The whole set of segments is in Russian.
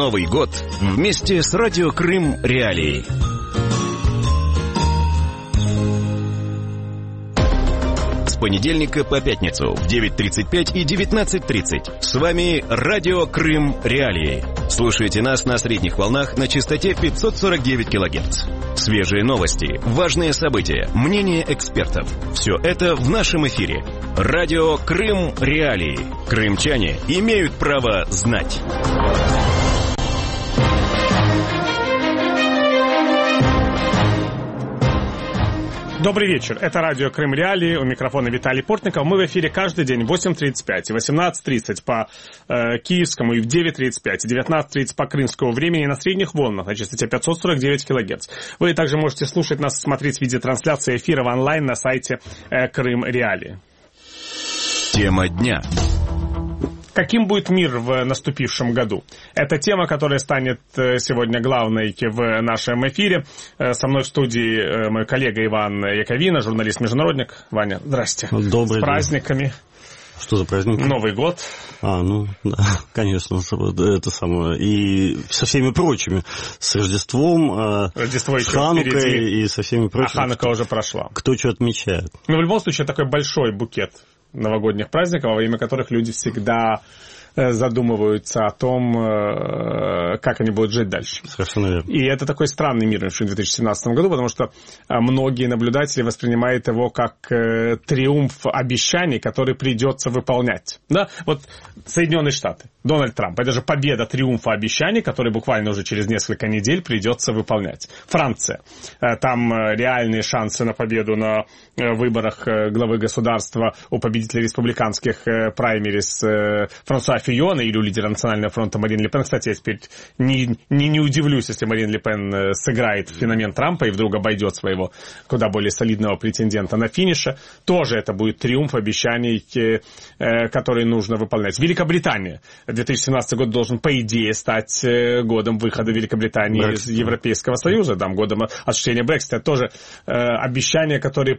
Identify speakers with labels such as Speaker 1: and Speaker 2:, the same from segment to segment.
Speaker 1: Новый год вместе с Радио Крым Реалии. С понедельника по пятницу в 9:35 и 19:30. С вами Радио Крым Реалии. Слушайте нас на средних волнах на частоте 549 кГц. Свежие новости, важные события, мнения экспертов. Все это в нашем эфире. Радио Крым Реалии. Крымчане имеют право знать.
Speaker 2: Добрый вечер. Это радио Крым Реалии. У микрофона Виталий Портников. Мы в эфире каждый день в 8:35 и 18:30 по киевскому, и в 9:35 и 19:30 по крымскому времени на средних волнах на частоте 549 кГц. Вы также можете слушать нас, смотреть видеотрансляции эфира в онлайн на сайте Крым Реалии.
Speaker 1: Тема дня.
Speaker 2: Каким будет мир в наступившем году? Это тема, которая станет сегодня главной в нашем эфире. Со мной в студии мой коллега Иван Яковина, журналист-международник. Ваня, здрасте.
Speaker 3: Добрый
Speaker 2: день. С праздниками.
Speaker 3: Что за праздник?
Speaker 2: Новый год.
Speaker 3: Ну, да, конечно, это самое. И со всеми прочими. С Рождеством,
Speaker 2: Рождество
Speaker 3: с Ханукой
Speaker 2: впереди.
Speaker 3: и со всеми прочими.
Speaker 2: А Ханука уже прошла.
Speaker 3: Кто что отмечает.
Speaker 2: В любом случае, такой большой букет новогодних праздников, во время которых люди всегда задумываются о том, как они будут жить дальше.
Speaker 3: Совершенно верно.
Speaker 2: И это такой странный мир в 2017 году, потому что многие наблюдатели воспринимают его как триумф обещаний, которые придется выполнять. Да? Вот Соединенные Штаты, Дональд Трамп, это же победа триумфа обещаний, которые буквально уже через несколько недель придется выполнять. Франция, там реальные шансы на победу на выборах главы государства у победителей республиканских праймерис Франсуа Фийона или у лидера Национального фронта Марин Ле Пен. Кстати, я теперь не удивлюсь, если Марин Ле Пен сыграет в феномен Трампа и вдруг обойдет своего куда более солидного претендента на финише. Тоже это будет триумф обещаний, которые нужно выполнять. Великобритания. 2017 год должен, по идее, стать годом выхода Великобритании из Европейского Союза, годом осуществления Брексита. Это тоже обещания, которые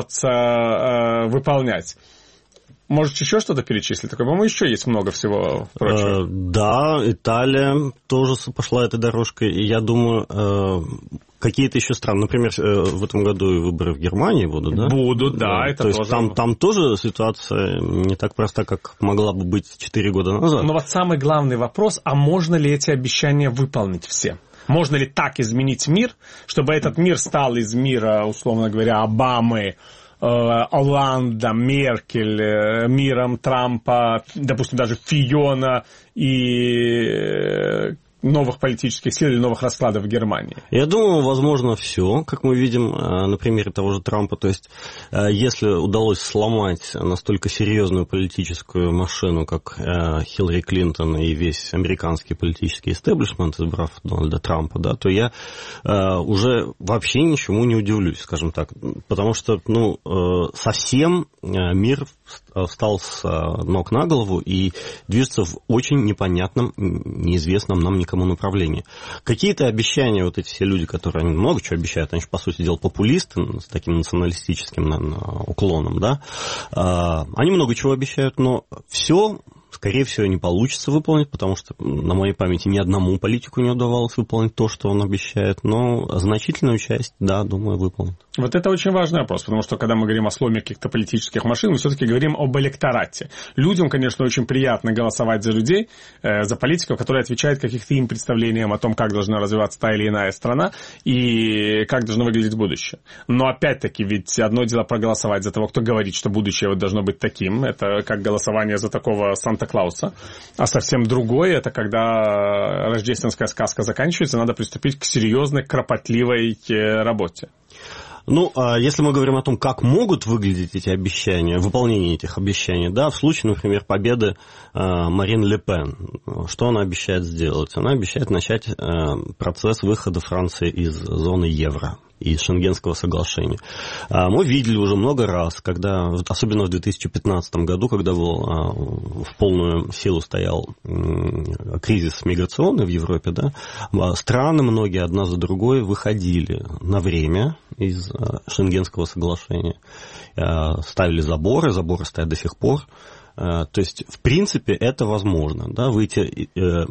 Speaker 2: придется выполнять. Может, еще что-то перечислить? По-моему, еще есть много всего прочего.
Speaker 3: Да, Италия тоже пошла этой дорожкой. И я думаю, какие-то еще страны. Например, в этом году и выборы в Германии будут, да?
Speaker 2: Будут, да. Это
Speaker 3: то
Speaker 2: тоже...
Speaker 3: есть там тоже ситуация не так проста, как могла бы быть 4 года назад.
Speaker 2: Но вот самый главный вопрос, а можно ли эти обещания выполнить все? Можно ли так изменить мир, чтобы этот мир стал из мира, условно говоря, Обамы, Олланда, Меркель, миром Трампа, допустим, даже Фийона и новых политических сил или новых раскладов в Германии? Я
Speaker 3: думаю, возможно, все, как мы видим на примере того же Трампа. То есть, если удалось сломать настолько серьезную политическую машину, как Хиллари Клинтон и весь американский политический истеблишмент, избрав Дональда Трампа, да, то я уже вообще ничему не удивлюсь, скажем так. Потому что, совсем мир встал с ног на голову и движется в очень непонятном, неизвестном нам никому направлении. Какие-то обещания, вот эти все люди, которые они много чего обещают, они же, по сути дела, популисты с таким националистическим уклоном, да, они много чего обещают, но все, скорее всего, не получится выполнить, потому что, на моей памяти, ни одному политику не удавалось выполнить то, что он обещает, но значительную часть, да, думаю, выполнит.
Speaker 2: Вот это очень важный вопрос, потому что, когда мы говорим о сломе каких-то политических машин, мы все-таки говорим об электорате. Людям, конечно, очень приятно голосовать за людей, за политиков, которые отвечают каких-то им представлениям о том, как должна развиваться та или иная страна и как должно выглядеть будущее. Но, опять-таки, ведь одно дело проголосовать за того, кто говорит, что будущее должно быть таким, это как голосование за такого Санта-Клауса, а совсем другое, это когда рождественская сказка заканчивается, надо приступить к серьезной, кропотливой работе.
Speaker 3: Если мы говорим о том, как могут выглядеть эти обещания, выполнение этих обещаний, да, в случае, например, победы Марин Ле Пен, что она обещает сделать? Она обещает начать процесс выхода Франции из зоны евро. из Шенгенского соглашения. Мы видели уже много раз, когда, особенно в 2015 году, когда в полную силу стоял кризис миграционный в Европе, да, страны многие одна за другой выходили на время из Шенгенского соглашения, ставили заборы стоят до сих пор. То есть, в принципе, это возможно, да, выйти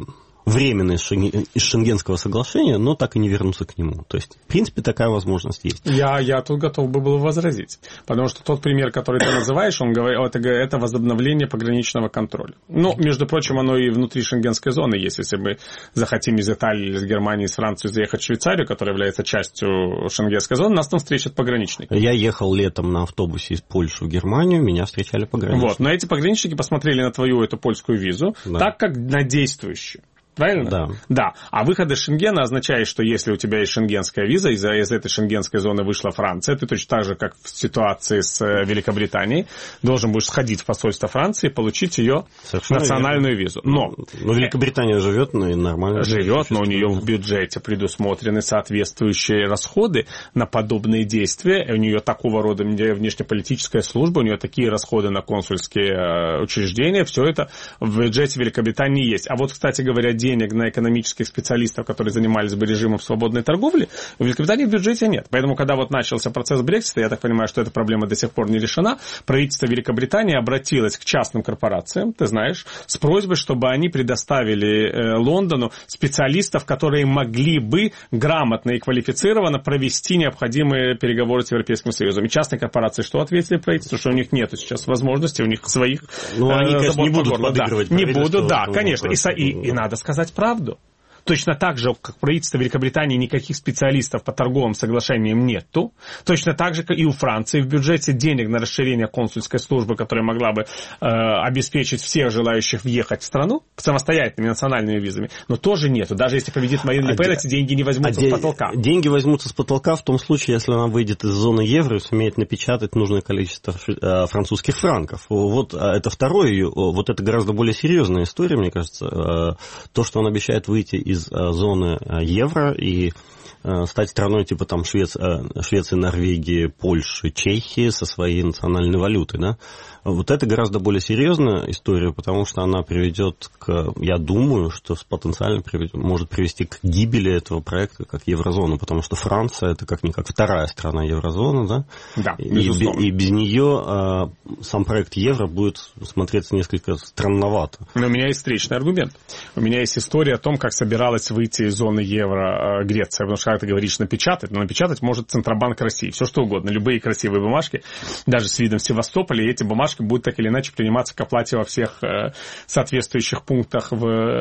Speaker 3: временно из Шенгенского соглашения, но так и не вернуться к нему. То есть, в принципе, такая возможность есть.
Speaker 2: Я тут готов был возразить. Потому что тот пример, который ты называешь, он говорит, это возобновление пограничного контроля. Ну, между прочим, оно и внутри шенгенской зоны есть. Если мы захотим из Италии, из Германии, из Франции заехать в Швейцарию, которая является частью шенгенской зоны, нас там встречат пограничники.
Speaker 3: Я ехал летом на автобусе из Польши в Германию, меня встречали пограничники.
Speaker 2: Вот, но эти пограничники посмотрели на твою эту польскую визу, да, так как на действующую. Правильно?
Speaker 3: Да.
Speaker 2: Да. А выход из Шенгена означает, что если у тебя есть шенгенская виза, из этой шенгенской зоны вышла Франция, ты точно так же, как в ситуации с Великобританией, должен будешь сходить в посольство Франции и получить ее национальную визу. Но
Speaker 3: Великобритания живет, и нормально.
Speaker 2: Живет, но у нее в бюджете предусмотрены соответствующие расходы на подобные действия. У нее такого рода внешнеполитическая служба, у нее такие расходы на консульские учреждения. Все это в бюджете Великобритании есть. А вот, кстати говоря, денег на экономических специалистов, которые занимались бы режимом свободной торговли, в Великобритании в бюджете нет. Поэтому, когда вот начался процесс Брексита, я так понимаю, что эта проблема до сих пор не решена, правительство Великобритании обратилось к частным корпорациям, ты знаешь, с просьбой, чтобы они предоставили Лондону специалистов, которые могли бы грамотно и квалифицированно провести необходимые переговоры с Европейским Союзом. И частные корпорации что ответили правительству? Что у них нет сейчас возможности, у них своих
Speaker 3: они, конечно, не будут подыгрывать.
Speaker 2: Не будут, да, конечно. И надо сказать правду. Точно так же, как правительство Великобритании никаких специалистов по торговым соглашениям нету. Точно так же, как и у Франции в бюджете денег на расширение консульской службы, которая могла бы обеспечить всех желающих въехать в страну самостоятельными национальными визами, но тоже нету. Даже если победит Марин Ле Пен, эти деньги не возьмутся с потолка.
Speaker 3: Деньги возьмутся с потолка в том случае, если она выйдет из зоны евро и сумеет напечатать нужное количество французских франков. Вот это второе, вот это гораздо более серьезная история, мне кажется. То, что он обещает выйти из зоны евро и стать страной типа там Швеции, Норвегии, Польши, Чехии со своей национальной валютой, да? Вот это гораздо более серьезная история, потому что она приведет к, я думаю, что потенциально может привести к гибели этого проекта как еврозоны, потому что Франция это как-никак вторая страна еврозоны, да?
Speaker 2: Да,
Speaker 3: и без нее сам проект евро будет смотреться несколько странновато.
Speaker 2: Но у меня есть встречный аргумент. У меня есть история о том, как собиралась выйти из зоны евро Греция, потому что, как ты говоришь, напечатать, но напечатать может Центробанк России, все что угодно, любые красивые бумажки, даже с видом Севастополя, и эти бумажки будут так или иначе приниматься к оплате во всех соответствующих пунктах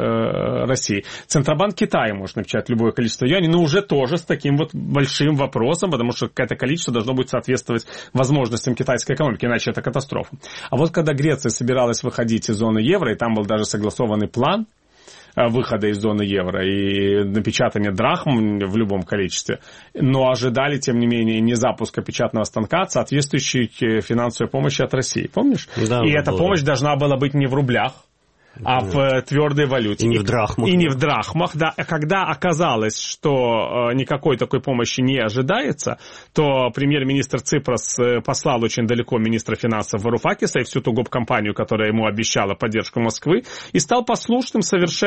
Speaker 2: в России. Центробанк Китая может напечатать любое количество юаней, но уже тоже с таким вот большим вопросом, потому что это количество должно будет соответствовать возможностям китайской экономики, иначе это катастрофа. А вот когда Греция собиралась выходить из зоны евро, и там был даже согласованный план выхода из зоны евро и напечатания драхм в любом количестве, но ожидали, тем не менее, не запуска печатного станка, а соответствующей финансовой помощи от России. Помнишь?
Speaker 3: Да,
Speaker 2: и эта помощь должна была быть не в рублях, а в твердой валюте.
Speaker 3: И не в драхмах.
Speaker 2: И не в драхмах, да. А когда оказалось, что никакой такой помощи не ожидается, то премьер-министр Ципрос послал очень далеко министра финансов Варуфакиса и всю ту гоп-компанию, которая ему обещала поддержку Москвы, и стал послушным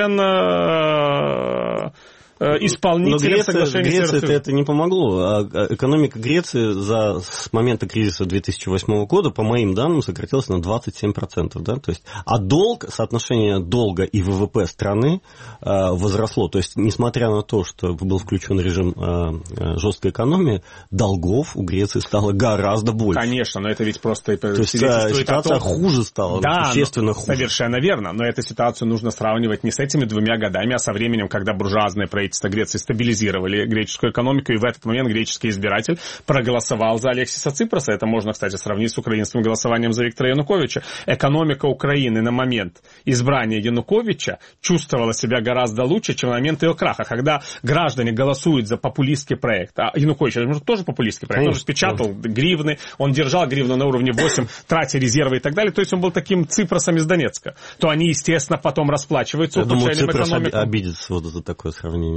Speaker 2: совершенно исполнителем соглашения.
Speaker 3: Греции это не помогло. Экономика Греции с момента кризиса 2008 года, по моим данным, сократилась на 27%. Да? То есть, а соотношение долга и ВВП страны возросло. То есть, несмотря на то, что был включен режим жесткой экономии, долгов у Греции стало гораздо больше.
Speaker 2: Конечно, но это ведь просто
Speaker 3: ситуация хуже стала,
Speaker 2: да,
Speaker 3: существенно хуже.
Speaker 2: Совершенно верно. Но эту ситуацию нужно сравнивать не с этими 2 годами, а со временем, когда буржуазное правительство Греции стабилизировали греческую экономику, и в этот момент греческий избиратель проголосовал за Алексиса Ципроса. Это можно, кстати, сравнить с украинским голосованием за Виктора Януковича. Экономика Украины на момент избрания Януковича чувствовала себя гораздо лучше, чем в момент ее краха. Когда граждане голосуют за популистский проект, а Янукович, это может, тоже популистский проект, он же спечатал гривны, он держал гривну на уровне 8, тратя резервы и так далее, то есть он был таким Ципросом из Донецка, то они, естественно, потом расплачиваются,
Speaker 3: ухудшением
Speaker 2: экономики.
Speaker 3: Обидится вот это такое сравнение.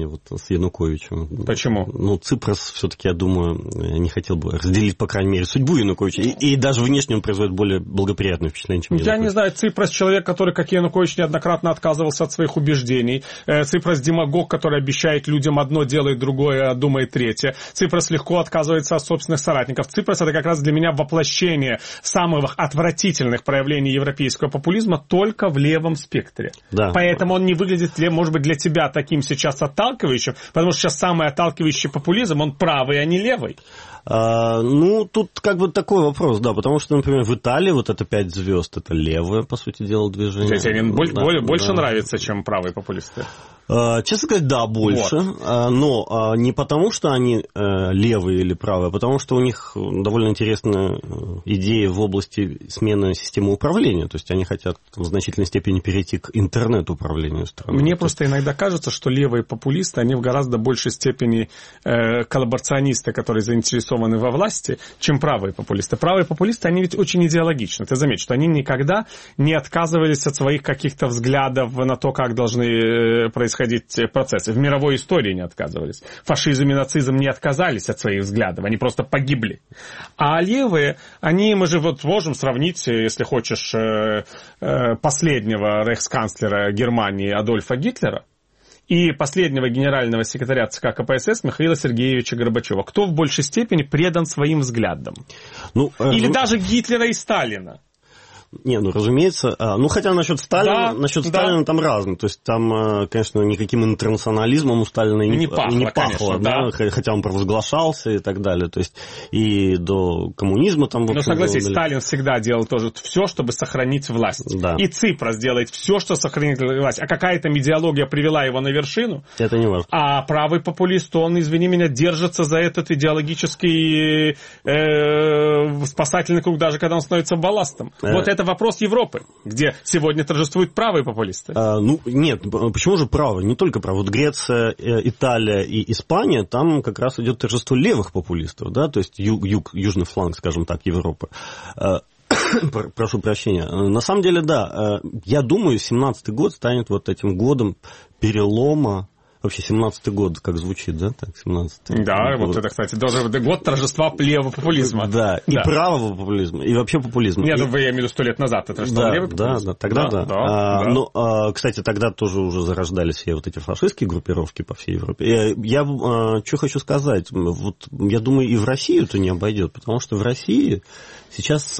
Speaker 3: сравнение вот с Януковичем.
Speaker 2: Почему?
Speaker 3: Ну, Ципрас все-таки, я думаю, не хотел бы разделить, по крайней мере, судьбу Януковича. И даже внешне он производит более благоприятное впечатление, чем Янукович.
Speaker 2: Я не знаю, Ципрас человек, который, как Янукович, неоднократно отказывался от своих убеждений. Ципрас демагог, который обещает людям одно, делает другое, а думает третье. Ципрас легко отказывается от собственных соратников. Ципрас — это как раз для меня воплощение самых отвратительных проявлений европейского популизма только в левом спектре.
Speaker 3: Да.
Speaker 2: Поэтому он не выглядит, может быть, для тебя таким сейчас отталкивающим, потому что сейчас самый отталкивающий популизм, он правый, а не левый.
Speaker 3: Ну, тут как бы такой вопрос, да, потому что, например, в Италии вот это 5 звезд, это левое, по сути дела, движение.
Speaker 2: Тебе больше нравится, чем правые популисты?
Speaker 3: Честно сказать, да, больше, вот. Но не потому, что они левые или правые, а потому что у них довольно интересная идея в области смены системы управления, то есть они хотят в значительной степени перейти к интернет-управлению страной.
Speaker 2: Мне просто иногда кажется, что левые популисты, они в гораздо большей степени коллаборационисты, которые заинтересованы во власти, чем правые популисты. Правые популисты, они ведь очень идеологичны. Ты заметь, что они никогда не отказывались от своих каких-то взглядов на то, как должны происходить процессы. В мировой истории не отказывались. Фашизм и нацизм не отказались от своих взглядов. Они просто погибли. А левые, мы же вот можем сравнить, если хочешь, последнего рейхсканцлера Германии Адольфа Гитлера и последнего генерального секретаря ЦК КПСС Михаила Сергеевича Горбачева. Кто в большей степени предан своим взглядам? Или даже Гитлера и Сталина?
Speaker 3: Не, разумеется. Хотя насчет Сталина, Сталина там разно. То есть там, конечно, никаким интернационализмом у Сталина не пахло, конечно, да? Хотя он провозглашался и так далее. То есть и до коммунизма там...
Speaker 2: Но согласись, Сталин всегда делал тоже все, чтобы сохранить власть. Да. И Ципрас делает все, что сохранить власть. А какая там идеология привела его на вершину?
Speaker 3: Это не важно.
Speaker 2: А правый популист, он, извини меня, держится за этот идеологический спасательный круг, даже когда он становится балластом. Вот это вопрос Европы, где сегодня торжествуют правые популисты.
Speaker 3: Нет, почему же правые? Не только правые. Вот Греция, Италия и Испания, там как раз идет торжество левых популистов, да, то есть южный фланг, скажем так, Европы. Прошу прощения. На самом деле, да, я думаю, 17-й год станет вот этим годом перелома. Вообще, 17-й год, как звучит, да? Так, 17-й.
Speaker 2: Да, вот это, кстати, даже год торжества левого популизма.
Speaker 3: Да, и правого популизма, и вообще популизма.
Speaker 2: Нет, я имею в виду 100 лет назад, это что, левый популизм?
Speaker 3: Да, тогда да. Но, кстати, тогда тоже уже зарождались все вот эти фашистские группировки по всей Европе. Я что хочу сказать, вот я думаю, и в Россию это не обойдет, потому что в России сейчас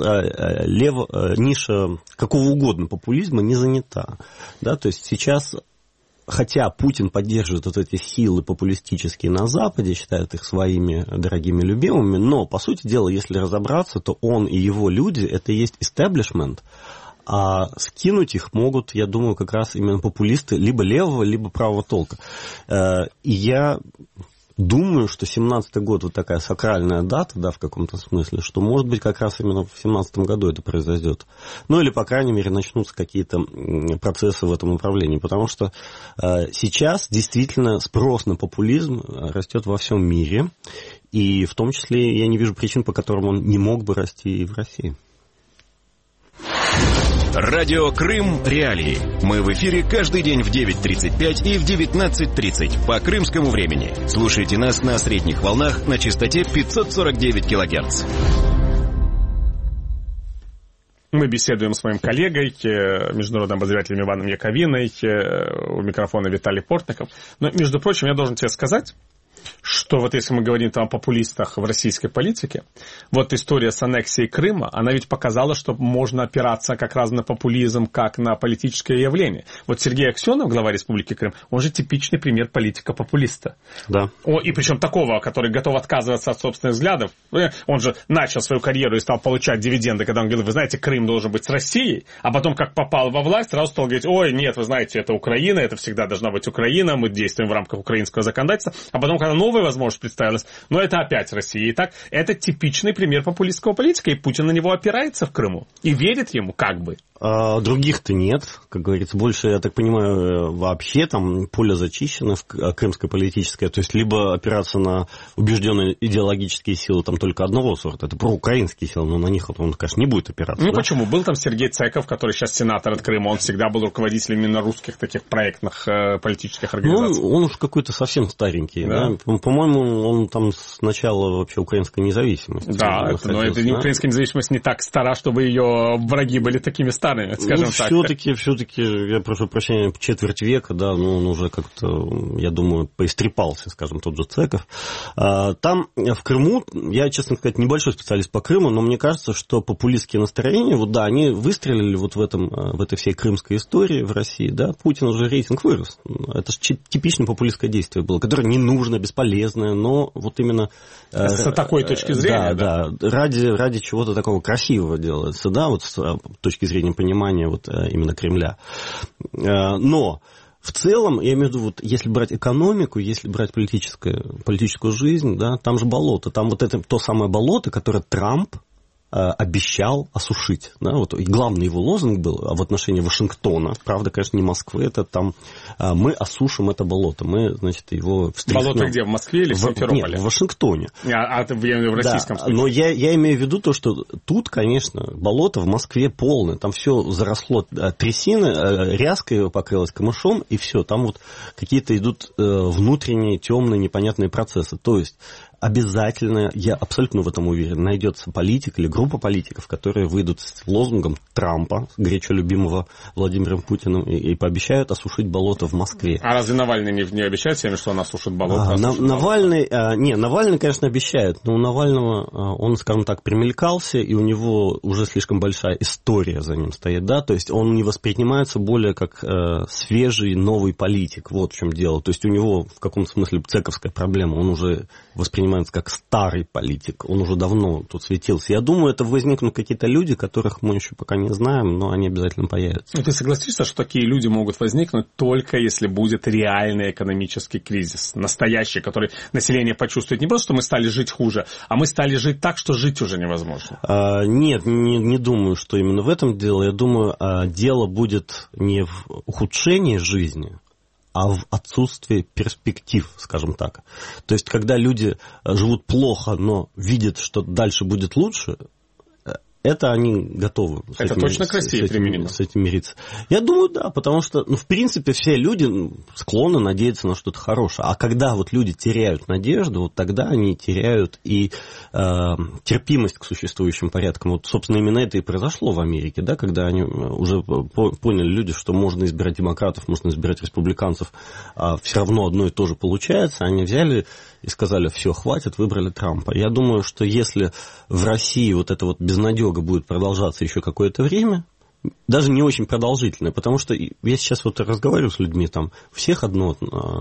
Speaker 3: ниша какого угодно популизма не занята. Да, то есть сейчас... Хотя Путин поддерживает вот эти силы популистические на Западе, считает их своими дорогими любимыми, но, по сути дела, если разобраться, то он и его люди – это и есть истеблишмент, а скинуть их могут, я думаю, как раз именно популисты либо левого, либо правого толка. И я... Думаю, что 17-й год вот такая сакральная дата, да, в каком-то смысле, что, может быть, как раз именно в 17-м году это произойдет. Или, по крайней мере, начнутся какие-то процессы в этом направлении, потому что сейчас действительно спрос на популизм растет во всем мире, и в том числе я не вижу причин, по которым он не мог бы расти и в России.
Speaker 1: Радио Крым Реалии. Мы в эфире каждый день в 9:35 и в 19:30 по крымскому времени. Слушайте нас на средних волнах на частоте 549 килогерц.
Speaker 2: Мы беседуем с моим коллегой, международным обозревателем Иваном Яковиной, у микрофона Виталий Портников. Но, между прочим, я должен тебе сказать, что вот если мы говорим там о популистах в российской политике, вот история с аннексией Крыма, она ведь показала, что можно опираться как раз на популизм, как на политическое явление. Вот Сергей Аксенов, глава Республики Крым, он же типичный пример политика-популиста.
Speaker 3: Да.
Speaker 2: И причем такого, который готов отказываться от собственных взглядов. Он же начал свою карьеру и стал получать дивиденды, когда он говорил, вы знаете, Крым должен быть с Россией, а потом, как попал во власть, сразу стал говорить, ой, нет, вы знаете, это Украина, это всегда должна быть Украина, мы действуем в рамках украинского законодательства, а потом, когда новая возможность представилась, но это опять Россия. Итак, это типичный пример популистского политика, и Путин на него опирается в Крыму и верит ему как бы.
Speaker 3: Других-то нет, как говорится, больше, я так понимаю, вообще там поле зачищено крымское политическое, то есть либо опираться на убежденные идеологические силы там только одного сорта, это проукраинские силы, но на них он, конечно, не будет опираться.
Speaker 2: Ну да? Почему? Был там Сергей Цеков, который сейчас сенатор от Крыма, он всегда был руководителем именно русских таких проектных политических организаций.
Speaker 3: Ну, он уж какой-то совсем старенький, да? По-моему, он там с начала вообще украинской независимости.
Speaker 2: Да, но это не украинская независимость не так стара, чтобы ее враги были такими старыми. Скажем так.
Speaker 3: Все-таки, я прошу прощения, четверть века, да, но он уже как-то, я думаю, поистрепался, скажем, тот же Цеков. Там, в Крыму, я, честно сказать, небольшой специалист по Крыму, но мне кажется, что популистские настроения, вот да, они выстрелили вот в этой всей крымской истории в России, да, Путин уже рейтинг вырос. Это же типичное популистское действие было, которое не нужно, бесполезное, но вот именно...
Speaker 2: С такой точки зрения,
Speaker 3: да, ради чего-то такого красивого делается, да, вот с точки зрения понимания вот именно Кремля. Но в целом, я имею в виду, вот, если брать экономику, если брать политическую жизнь, да, там же болото, там вот это то самое болото, которое Трамп обещал осушить. Да, вот, и главный его лозунг был в отношении Вашингтона, правда, конечно, не Москвы, это там мы осушим это болото, мы, значит, его встряхнем.
Speaker 2: Болото где, в Москве или в Симферополе?
Speaker 3: Нет, в Вашингтоне.
Speaker 2: В российском случае?
Speaker 3: Но я имею в виду то, что тут, конечно, болото в Москве полное, там все заросло трясины, ряской покрылось камышом, и все, там вот какие-то идут внутренние, темные, непонятные процессы. То есть обязательно, я абсолютно в этом уверен, найдется политик или группа политиков, которые выйдут с лозунгом Трампа, горячо любимого Владимиром Путиным, и пообещают осушить болото в Москве.
Speaker 2: А разве Навальный не обещает всем, что он осушит болото?
Speaker 3: Навальный, конечно, обещает, но у Навального, он, скажем так, примелькался, и у него уже слишком большая история за ним стоит, да, то есть он не воспринимается более как свежий новый политик, вот в чем дело. То есть у него в каком-то смысле цековская проблема, он уже воспринимается как старый политик, он уже давно тут светился. Я думаю, это возникнут какие-то люди, которых мы еще пока не знаем, но они обязательно появятся.
Speaker 2: Ты согласишься, что такие люди могут возникнуть только если будет реальный экономический кризис, настоящий, который население почувствует. Не просто, что мы стали жить хуже, а мы стали жить так, что жить уже невозможно.
Speaker 3: Нет, не думаю, что именно в этом дело. Я думаю, дело будет не в ухудшении жизни, а в отсутствии перспектив, скажем так. То есть, когда люди живут плохо, но видят, что дальше будет лучше, это они готовы.
Speaker 2: Это точно к России применимо?
Speaker 3: С этим мириться. Я думаю, да, потому что, в принципе, все люди склонны надеяться на что-то хорошее. А когда вот люди теряют надежду, вот тогда они теряют и терпимость к существующим порядкам. Вот, собственно, именно это и произошло в Америке, да, когда они уже поняли люди, что можно избирать демократов, можно избирать республиканцев, а все равно одно и то же получается. Они взяли и сказали, все, хватит, выбрали Трампа. Я думаю, что если в России вот эта вот безнадега будет продолжаться еще какое-то время, даже не очень продолжительное, потому что я сейчас вот разговариваю с людьми, там, у всех одно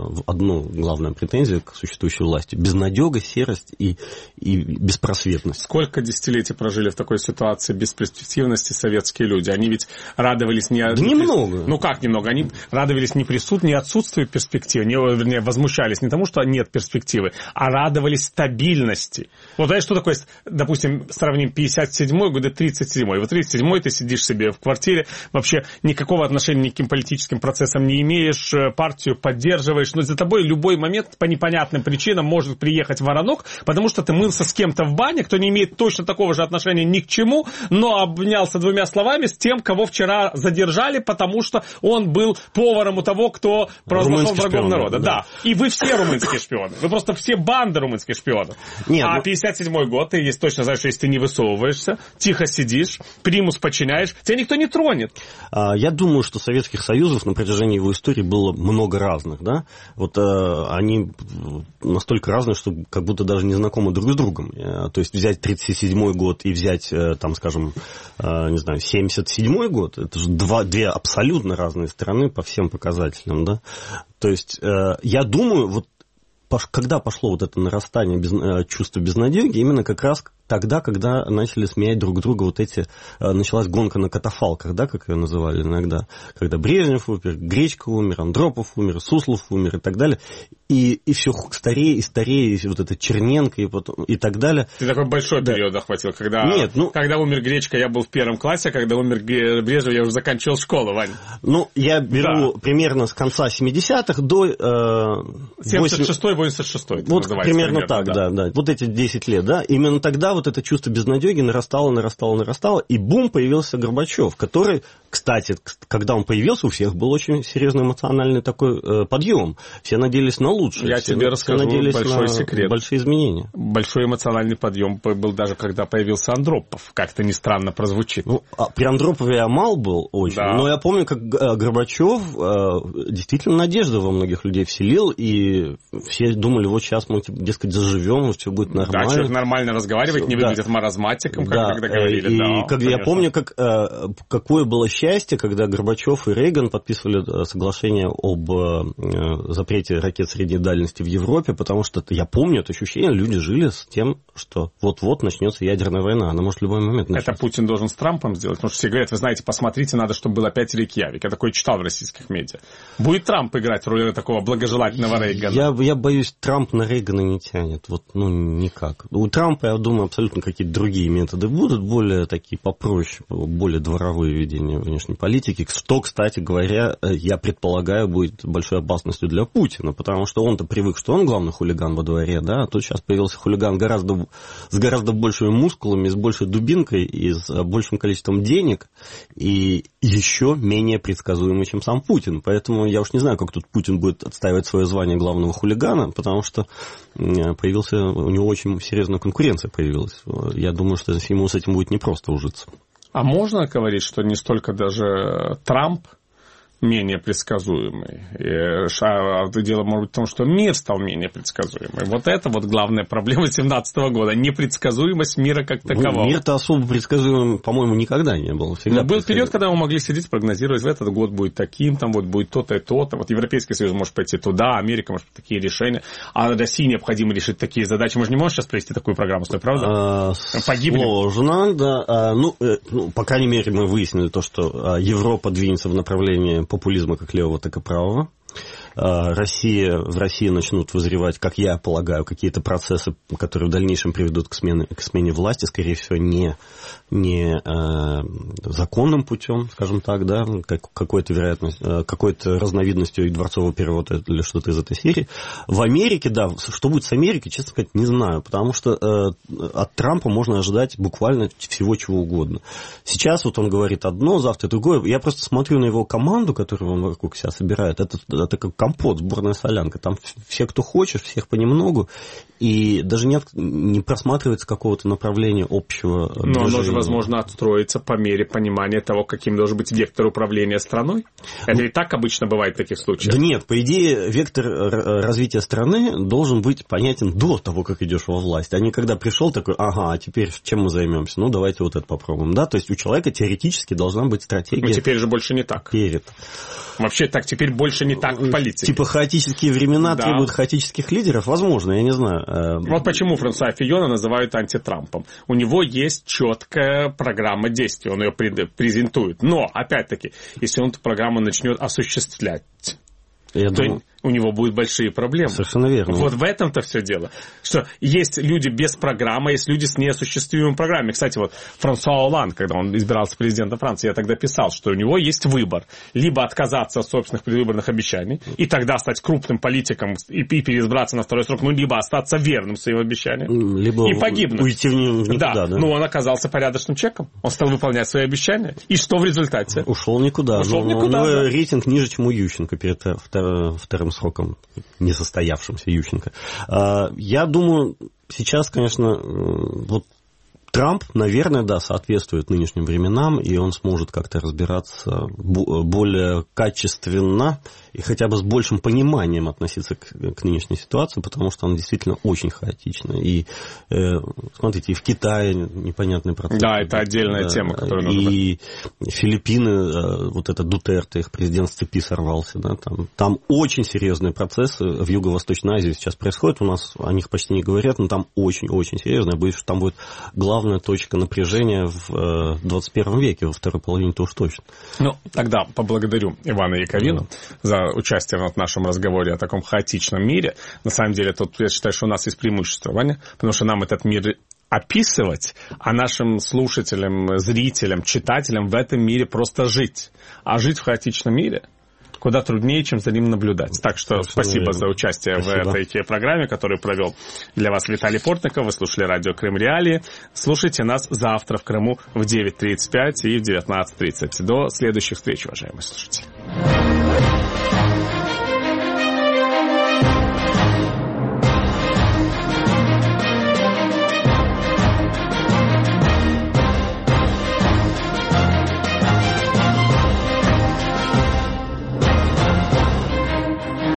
Speaker 3: главная претензия к существующей власти – безнадега, серость и беспросветность.
Speaker 2: Сколько десятилетий прожили в такой ситуации бесперспективности советские люди? Они ведь радовались не...
Speaker 3: Да немного.
Speaker 2: Ну как немного? Они радовались не отсутствию перспективы, вернее, возмущались не тому, что нет перспективы, а радовались стабильности. Вот знаешь, что такое, допустим, сравним 57-й год и 37-й. Вот 37-й ты сидишь себе в квартире, вообще никакого отношения ни к каким политическим процессам не имеешь, партию поддерживаешь, но за тобой в любой момент по непонятным причинам может приехать воронок, потому что ты мылся с кем-то в бане, кто не имеет точно такого же отношения ни к чему, но обнялся двумя словами с тем, кого вчера задержали, потому что он был поваром у того, кто провозглашал врагом народа. Да. И вы все румынские шпионы. Вы просто все банды румынских шпионов. Нет, 57-й год, ты есть точно знаешь, что если ты не высовываешься, тихо сидишь, примус подчиняешь, тебя никто не тронет.
Speaker 3: Я думаю, что Советских Союзов на протяжении его истории было много разных, да? Вот они настолько разные, что как будто даже не знакомы друг с другом. То есть взять 37-й год и взять, там, скажем, не знаю, 77-й год, это же две абсолютно разные страны по всем показателям, да? То есть я думаю, вот когда пошло вот это нарастание чувства безнадеги, именно как раз тогда, когда начали сменять друг друга вот эти... Началась гонка на катафалках, да, как ее называли иногда. Когда Брежнев умер, Гречко умер, Андропов умер, Суслов умер и так далее. И все старее и старее, и вот это Черненко и так далее.
Speaker 2: Ты такой большой период охватил, когда...
Speaker 3: Нет,
Speaker 2: когда умер Гречко, я был в 1 классе, а когда умер Брежнев, я уже заканчивал школу, Вань.
Speaker 3: Ну, я беру примерно с конца 70-х до...
Speaker 2: 76-86.
Speaker 3: Вот примерно так, да. Вот эти 10 лет, да. Именно тогда вот это чувство безнадёги нарастало, и бум, появился Горбачев, который, кстати, когда он появился, у всех был очень серьезный эмоциональный такой подъем. Все надеялись на лучшее.
Speaker 2: Я тебе расскажу большой секрет.
Speaker 3: Большие изменения.
Speaker 2: Большой эмоциональный подъем был даже, когда появился Андропов. Как-то не странно прозвучит.
Speaker 3: Ну, при Андропове я мал был очень, да. Но я помню, как Горбачев действительно надежду во многих людей вселил, и все думали, вот сейчас мы, дескать, заживем, все будет нормально.
Speaker 2: Да, человек нормально разговаривает, не выглядит маразматиком, как тогда говорили.
Speaker 3: И я помню, какое было счастье, когда Горбачев и Рейган подписывали соглашение об запрете ракет средней дальности в Европе, потому что я помню это ощущение, люди жили с тем, что вот-вот начнется ядерная война, она может в любой момент начаться.
Speaker 2: Это Путин должен с Трампом сделать, потому что все говорят, вы знаете, посмотрите, надо, чтобы был опять Рейкьявик. Я такое читал в российских медиа. Будет Трамп играть роль такого благожелательного Рейгана?
Speaker 3: Я боюсь, Трамп на Рейгана не тянет, никак. У Трампа, я думаю, абсолютно какие-то другие методы будут, более такие попроще, более дворовые ведения внешней политики, что, кстати говоря, я предполагаю, будет большой опасностью для Путина, потому что он-то привык, что он главный хулиган во дворе, да, а тут сейчас появился хулиган с гораздо большими мускулами, с большей дубинкой и с большим количеством денег, и еще менее предсказуемый, чем сам Путин. Поэтому я уж не знаю, как тут Путин будет отстаивать свое звание главного хулигана, потому что у него очень серьезная конкуренция появилась. Я думаю, что ему с этим будет непросто ужиться.
Speaker 2: А можно говорить, что не столько даже Трамп менее предсказуемый. Дело может быть в том, что мир стал менее предсказуемый. Вот это вот главная проблема 2017 года. Непредсказуемость мира как такового.
Speaker 3: Мир-то особо предсказуемым, по-моему, никогда не был.
Speaker 2: Но был период, когда мы могли сидеть, прогнозировать, в этот год будет таким, там вот будет то-то и то-то. Вот Европейский Союз может пойти туда, Америка может такие решения. А России необходимо решить такие задачи. Мы же не можем сейчас провести такую программу, правда? Погибли.
Speaker 3: Сложно, да. По крайней мере, мы выяснили то, что Европа двинется в направлении популизма как левого, так и правого. В России начнут вызревать, как я полагаю, какие-то процессы, которые в дальнейшем приведут к смене власти, скорее всего, не законным путем, скажем так, да, какой-то разновидностью дворцового перевода или что-то из этой серии. В Америке, да, что будет с Америкой, честно сказать, не знаю, потому что от Трампа можно ожидать буквально всего чего угодно. Сейчас вот он говорит одно, завтра другое. Я просто смотрю на его команду, которую он вокруг себя собирает. Это как компот, сборная солянка. Там все, кто хочешь, всех понемногу. И даже не просматривается какого-то направления общего движения.
Speaker 2: Но оно же, возможно, отстроится по мере понимания того, каким должен быть вектор управления страной. Это и так обычно бывает в таких случаях.
Speaker 3: Да нет, по идее, вектор развития страны должен быть понятен до того, как идешь во власть. А не когда пришел такой, а теперь чем мы займемся? Ну, давайте вот это попробуем. Да? То есть у человека теоретически должна быть стратегия.
Speaker 2: Но теперь же больше не так. Вообще так, теперь больше не так в политике.
Speaker 3: Типа хаотические времена требуют хаотических лидеров? Возможно, я не знаю.
Speaker 2: Вот почему Франсуа Фийона называют антитрампом. У него есть четкая программа действий, он ее презентует. Но, опять-таки, если он эту программу начнет осуществлять, то у него будут большие проблемы.
Speaker 3: Совершенно верно.
Speaker 2: Вот в этом-то все дело. Что есть люди без программы, есть люди с неосуществимой программой. Кстати, вот Франсуа Олланд, когда он избирался президентом Франции, я тогда писал, что у него есть выбор. Либо отказаться от собственных предвыборных обещаний, и тогда стать крупным политиком и переизбраться на второй срок, либо остаться верным своим обещаниям.
Speaker 3: Либо
Speaker 2: и погибнуть.
Speaker 3: Уйти в никуда. Да.
Speaker 2: Но он оказался порядочным человеком. Он стал выполнять свои обещания. И что в результате?
Speaker 3: Ушел никуда. У него рейтинг ниже, чем у Ющенко перед вторым сроком несостоявшимся Ющенко. Я думаю, сейчас, конечно, вот Трамп, наверное, да, соответствует нынешним временам, и он сможет как-то разбираться более качественно и хотя бы с большим пониманием относиться к нынешней ситуации, потому что она действительно очень хаотична. И, смотрите, и в Китае непонятный процесс.
Speaker 2: Да, это отдельная тема, которую нужно...
Speaker 3: И Филиппины, вот это Дутерте, их президент с цепи сорвался, да, там очень серьезные процессы в Юго-Восточной Азии сейчас происходят, у нас о них почти не говорят, но там очень-очень серьезно, я боюсь, что там будет главная точка напряжения в 21 веке, во второй половине то уж точно.
Speaker 2: Ну, тогда поблагодарю Ивана Яковину за участие в нашем разговоре о таком хаотичном мире. На самом деле, тут я считаю, что у нас есть преимущество, Ваня, потому что нам этот мир описывать, а нашим слушателям, зрителям, читателям в этом мире просто жить. А жить в хаотичном мире куда труднее, чем за ним наблюдать. Так что спасибо за участие в этой программе, которую провел для вас Виталий Портников. Вы слушали радио Крым Реалии. Слушайте нас завтра в Крыму в 9:35 и в 19:30. До следующих встреч, уважаемые слушатели.